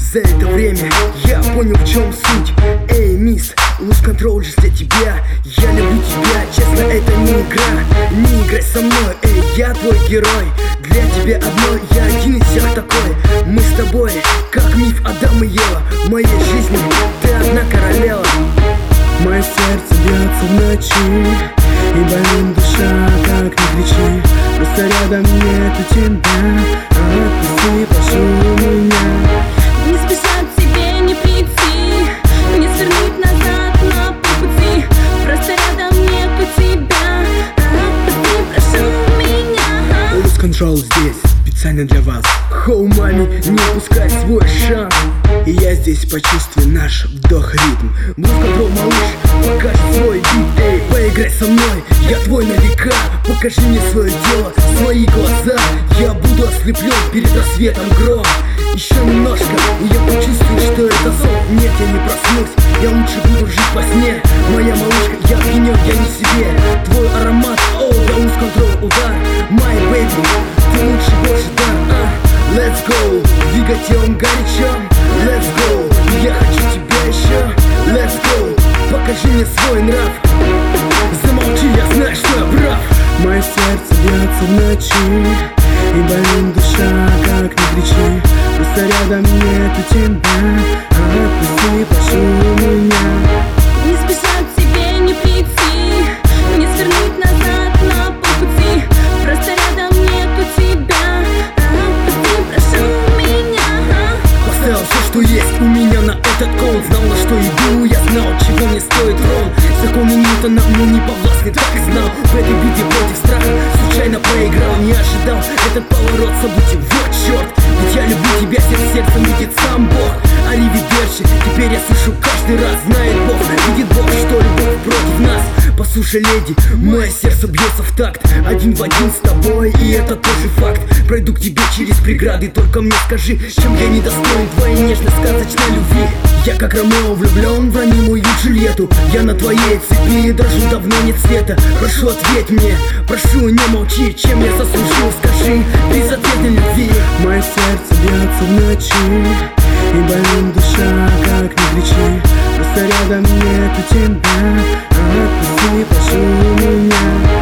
За это время я понял, в чем суть. Эй, мисс, lose control just для тебя. Я люблю тебя, честно, это не игра. Не играй со мной, эй, я твой герой. Для тебя одной, я один из всех такой. Мы с тобой, как миф Адам и Ева. В моей жизни ты одна королева. Мое сердце бьется в ночи, и болит душа, как не кричи. Просто рядом нету тебя, отпусти, прошу меня. Не спешат тебе не прийти, не свернуть назад на полпути. Просто рядом нету тебя, отпусти, прошу меня. Lose control здесь, специально для вас. Хоу, маме, не упускай свой шанс. И я здесь почувствую наш вдох-ритм. Lose control, малыш, покажи свой бит. Эй, поиграй со мной, я твой на века. Покажи мне свое дело, свои глаза. Я буду ослеплен перед рассветом гром. Еще немножко, и я почувствую, что это сон. Нет, я не проснусь, я лучше буду жить во сне. Моя малышка, я пьянен, я не себе. Твой аромат, о, я lose control, удар. My baby, ты лучше больше дар. Let's go, двигать телом горячо. Let's go, я хочу тебя еще. Let's go, покажи мне свой нрав. Замолчи, я знаю, что я прав. Мое сердце бьется в ночи, и болит душа, как не кричи. Просто рядом нету тебя, отпусти, прошу меня. Не спешат тебе не прийти, не свернуть назад на полпути. Просто рядом нету тебя, отпусти, прошу меня. Поставил все, что есть у меня на этот кол. Знал, на что иду, я знал, чего мне стоит трон. Законы Ньютона мне не подвластны, так и знал. В этой битве против страха случайно проиграл. Не ожидал этот поворот событий, вот черт. Ведь я люблю тебя, сердцем видит сам Бог. Аривидерчи, теперь я слышу каждый раз. Знает Бог, видит Бог, что любовь против нас. Послушай, леди, мое сердце бьется в такт. Один в один с тобой, и это тоже факт. Пройду к тебе через преграды, только мне скажи, чем я недостоин твоей нежной сказочной любви. Я как Ромео влюблен в ранимую Джульетту. Я на твоей цепи дрожу, давно нет света. Прошу, ответь мне, прошу, не молчи. Чем я заслужил, скажи, безответной любви. Мое сердце бьется в ночи, и болит душа, как не кричи. Просто рядом нету тебя, отпусти, прошу меня.